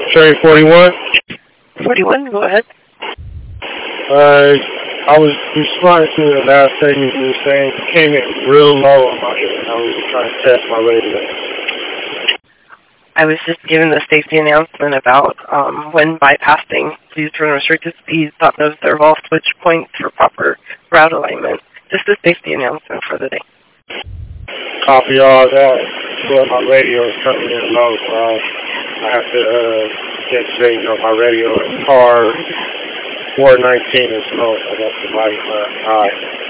Train 41. 41, go ahead. I was responding to the last segment you were saying it came in real low on my end. I was trying to test my radio. I was just giving the safety announcement about when bypassing, please turn restricted speeds, stop those serve-off switch points for proper route alignment. Just a safety announcement for the day. Copy all that. But my radio is coming in low, so I have to get straight on my radio. Car 419 is low, so that's the volume high.